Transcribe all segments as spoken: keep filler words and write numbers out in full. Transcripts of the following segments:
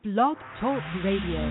Blog Talk Radio.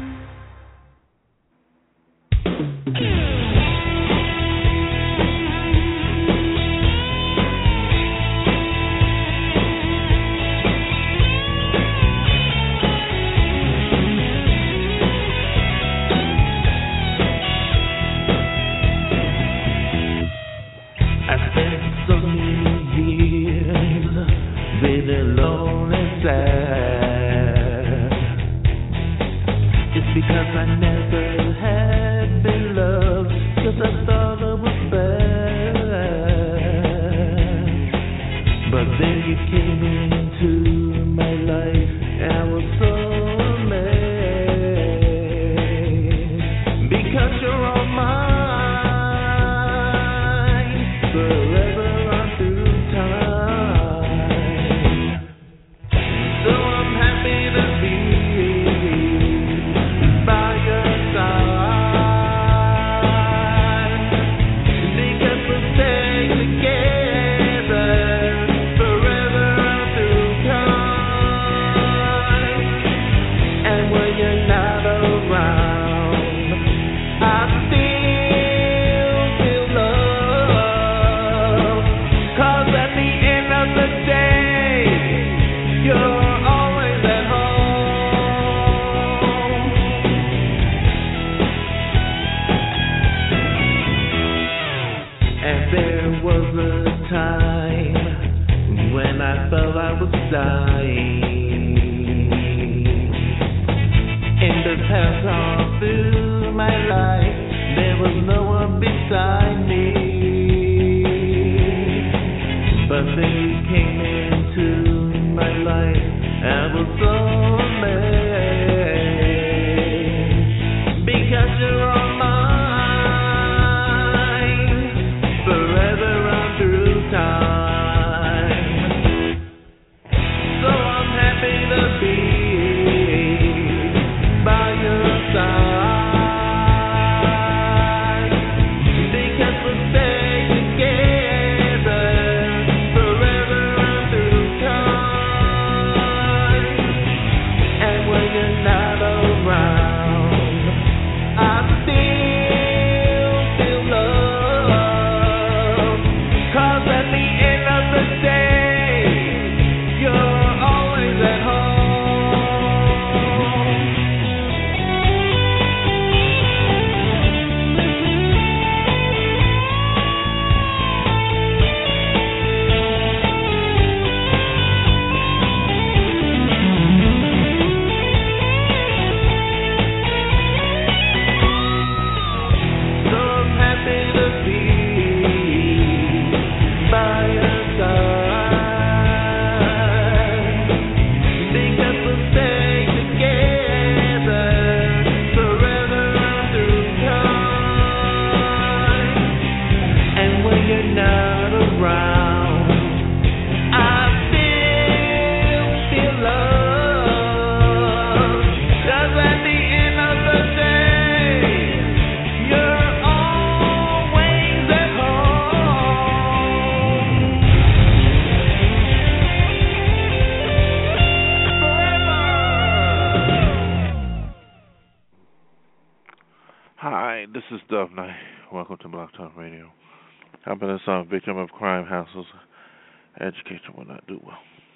Victim of crime hassles, education will not do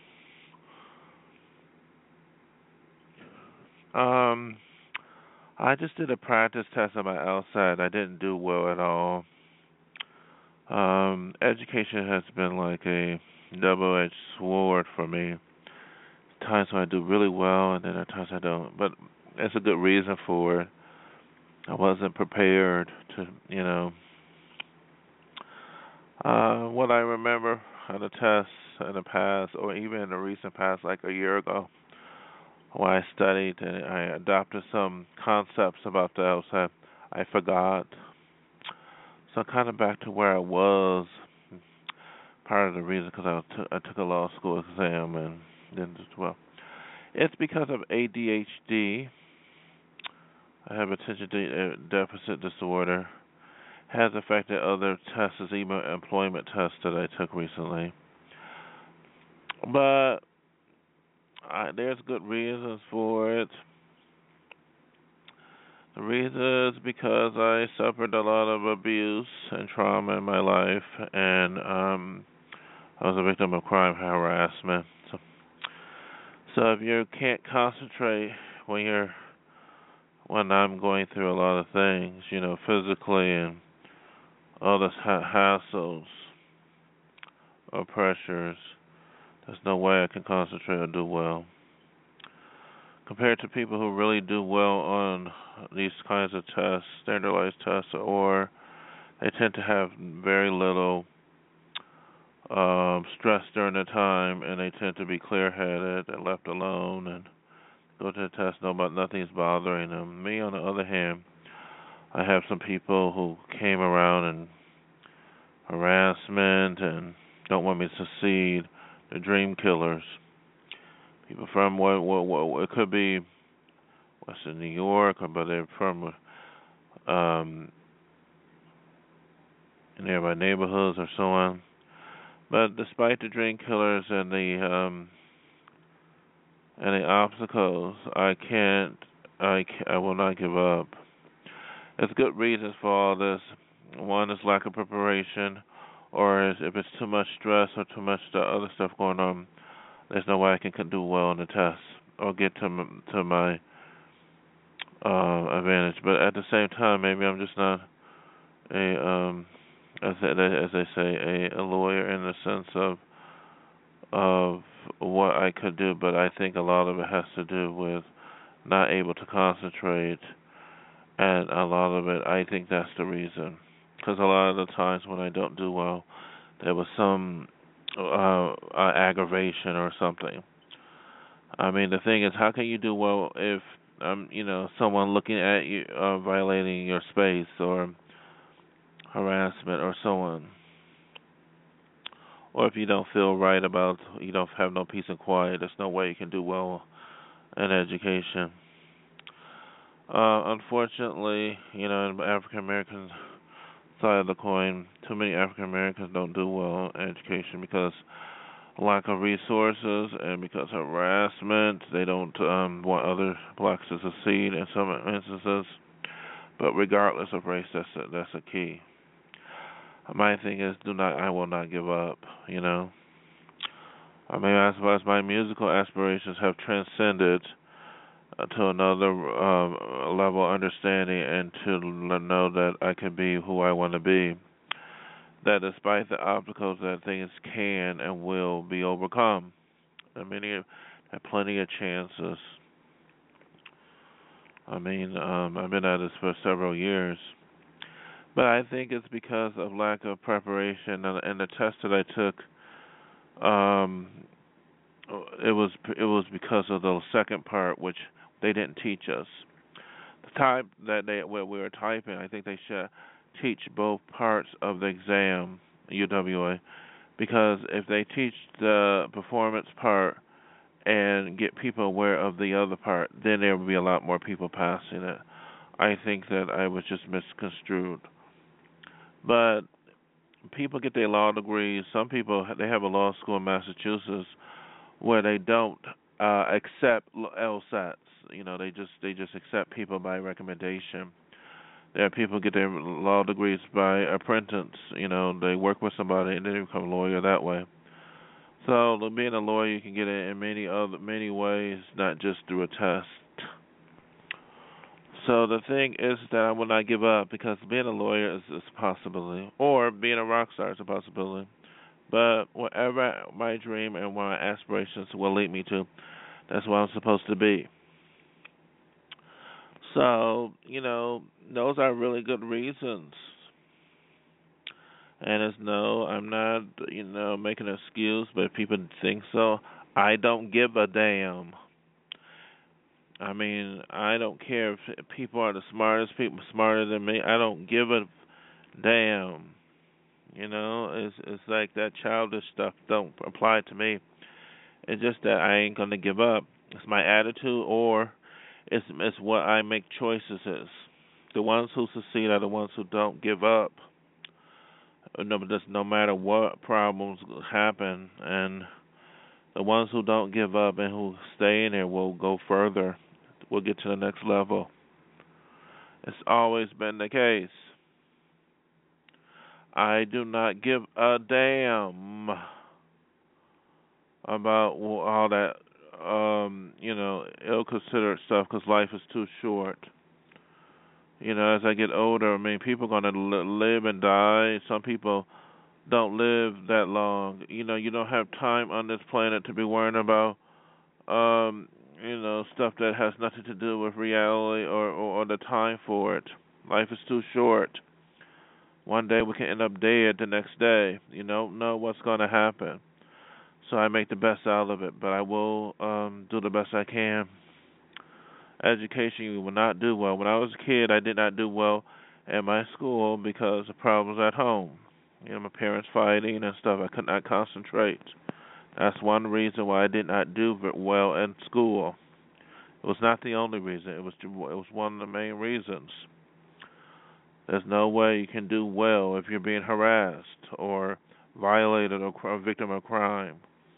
well. Um, I just did a practice test on my LSAT. I didn't do well at all. Um, education has been like a double-edged sword for me. Times when I do really well, and then at times I don't. But it's a good reason for it. I wasn't prepared to, you know. Uh, what I remember on the tests in the past, or even in the recent past, like a year ago, when I studied and I adopted some concepts about the LSAT, I forgot. So I'm kind of back to where I was. Part of the reason because I, t- I took a law school exam and didn't do well. It's because of A D H D. I have attention de- deficit disorder. Has affected other tests, even employment tests that I took recently. But I, there's good reasons for it. The reason is because I suffered a lot of abuse and trauma in my life, and um, I was a victim of crime harassment. So, so if you can't concentrate when you're when I'm going through a lot of things, you know, physically and all this ha- hassles or pressures, there's no way I can concentrate or do well. Compared to people who really do well on these kinds of tests, standardized tests, or they tend to have very little um, stress during the time, and they tend to be clear-headed and left alone and go to the test, no, but nothing's bothering them. Me, on the other hand, I have some people who came around and harassment and don't want me to succeed. They're dream killers. People from what, what, what it could be Western New York, but they're from um, nearby neighborhoods or so on. But despite the dream killers and the um, and the obstacles, I can't, I, can't, I will not give up. There's good reasons for all this. One is lack of preparation, or is if it's too much stress or too much other stuff going on, there's no way I can, can do well on the test or get to to my uh, advantage. But at the same time, maybe I'm just not a um, as they, as they say, a, a lawyer in the sense of of what I could do. But I think a lot of it has to do with not able to concentrate, and a lot of it, I think that's the reason. Because a lot of the times when I don't do well, there was some uh, uh, aggravation or something. I mean, the thing is, how can you do well if um, you know, someone looking at you uh, violating your space or harassment or so on, or if you don't feel right about, you don't have no peace and quiet, there's no way you can do well in education. Uh, unfortunately, you know, in the African American side of the coin, too many African Americans don't do well in education because lack of resources and because of harassment. They don't um, want other blacks to succeed in some instances. But regardless of race, that's a, that's a key. My thing is, do not, I will not give up. You know, I mean, as far as my musical aspirations have transcended uh, to another uh, level of understanding, and to know that I can be who I want to be. That despite the obstacles, that things can and will be overcome. I mean, you have plenty of chances. I mean, um, I've been at this for several years, but I think it's because of lack of preparation and, and the test that I took. Um, it was it was because of the second part, which they didn't teach us. The type that they where we were typing, I think they should teach both parts of the exam, U W A, because if they teach the performance part and get people aware of the other part, then there will be a lot more people passing it. I think that I was just misconstrued. But people get their law degrees. Some people, they have a law school in Massachusetts where they don't uh, accept LSATs. You know, they just they just accept people by recommendation. There are people who get their law degrees by apprentice. You know, they work with somebody and then they become a lawyer that way. So being a lawyer, you can get it in many other many ways, not just through a test. So the thing is that I will not give up, because being a lawyer is, is a possibility, or being a rock star is a possibility. But whatever my dream and my aspirations will lead me to, that's what I'm supposed to be. So, you know, those are really good reasons. And it's no, I'm not, you know, making an excuse, but if people think so, I don't give a damn. I mean, I don't care if people are the smartest people, smarter than me. I don't give a damn. You know, it's it's like that childish stuff don't apply to me. It's just that I ain't gonna give up. It's my attitude, or it's it's what I make choices is. The ones who succeed are the ones who don't give up. No, but just no matter what problems happen, and The ones who don't give up and who stay in there will go further, will get to the next level. It's always been the case. I do not give a damn about all that, um, you know, ill-considered stuff because life is too short. You know, as I get older, I mean, people are going to live and die. Some people don't live that long. You know, you don't have time on this planet to be worrying about, um, you know, stuff that has nothing to do with reality or, or, or the time for it. Life is too short. One day we can end up dead the next day. You don't know what's going to happen. So I make the best out of it, but I will um, do the best I can. Education, you will not do well. When I was a kid, I did not do well at my school because of problems at home. You know, my parents fighting and stuff. I could not concentrate. That's one reason why I did not do well in school. It was not the only reason. It was it was one of the main reasons. There's no way you can do well if you're being harassed or violated or a victim of crime.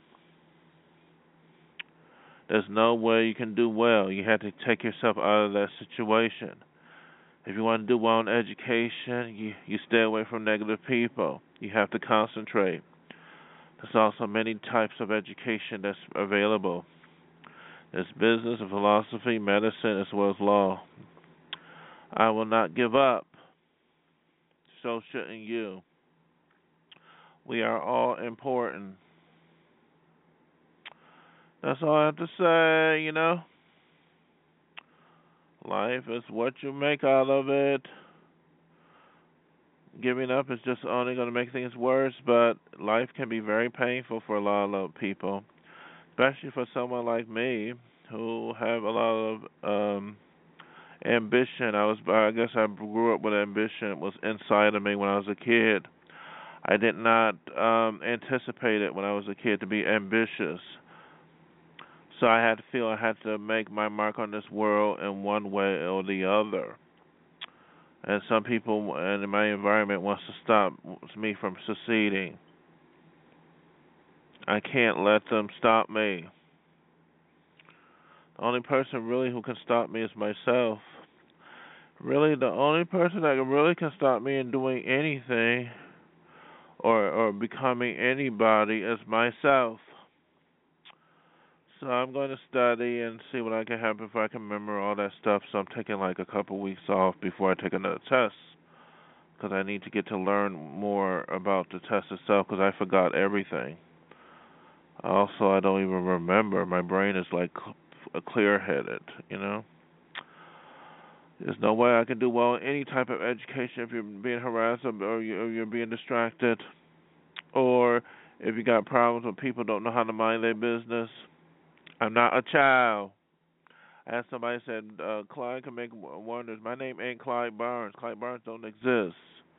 There's no way you can do well. You have to take yourself out of that situation. If you want to do well in education, you, you stay away from negative people. You have to concentrate. There's also many types of education that's available. There's business, philosophy, medicine, as well as law. I will not give up. So shouldn't you. We are all important. That's all I have to say, you know. Life is what you make out of it. Giving up is just only going to make things worse, but life can be very painful for a lot of people, especially for someone like me who have a lot of um, ambition. I was, I guess I grew up with ambition. It was inside of me when I was a kid. I did not um, anticipate it when I was a kid to be ambitious. So I had to feel I had to make my mark on this world in one way or the other. And some people in my environment wants to stop me from succeeding. I can't let them stop me. The only person really who can stop me is myself. Really, the only person that really can stop me in doing anything or or becoming anybody is myself. So I'm going to study and see what I can have if I can remember all that stuff. So I'm taking like a couple weeks off before I take another test because I need to get to learn more about the test itself because I forgot everything. Also, I don't even remember. My brain is like clear-headed, you know. There's no way I can do well in any type of education if you're being harassed or you're being distracted or if you got problems with people don't know how to mind their business. I'm not a child. As somebody said, uh, Clyde can make wonders. My name ain't Clyde Barnes. Clyde Barnes don't exist.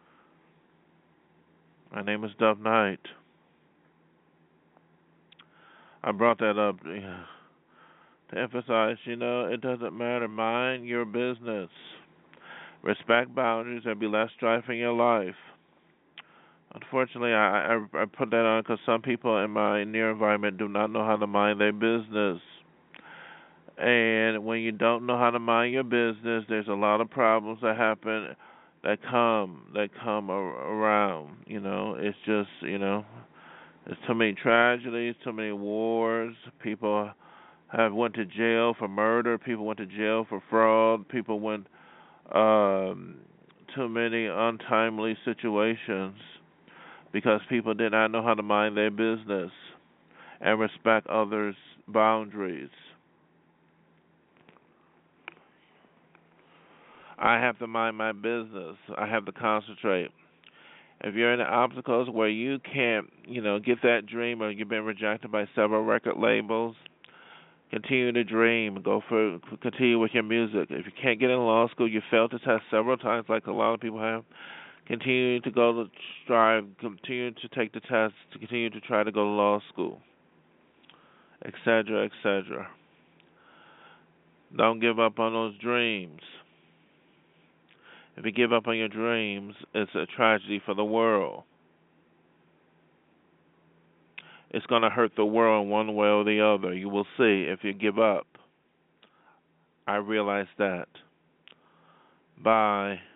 My name is Dove Knight. I brought that up to emphasize, you know, it doesn't matter. Mind your business. Respect boundaries and be less strife in your life. Unfortunately, I, I, I put that on because some people in my near environment do not know how to mind their business. And when you don't know how to mind your business, there's a lot of problems that happen that come that come around. You know, it's just, you know, there's too many tragedies, too many wars. People have went to jail for murder. People went to jail for fraud. People went um, too many untimely situations because people did not know how to mind their business and respect others' boundaries. I have to mind my business. I have to concentrate. If you're in obstacles where you can't, you know, get that dream or you've been rejected by several record labels, continue to dream. Go for continue with your music. If you can't get in law school, you failed the test several times, like a lot of people have. Continue to go to strive. Continue to take the test. To continue to try to go to law school, et cetera, et cetera. Don't give up on those dreams. If you give up on your dreams, it's a tragedy for the world. it's going to hurt the world one way or the other. You will see if you give up. I realize that. Bye.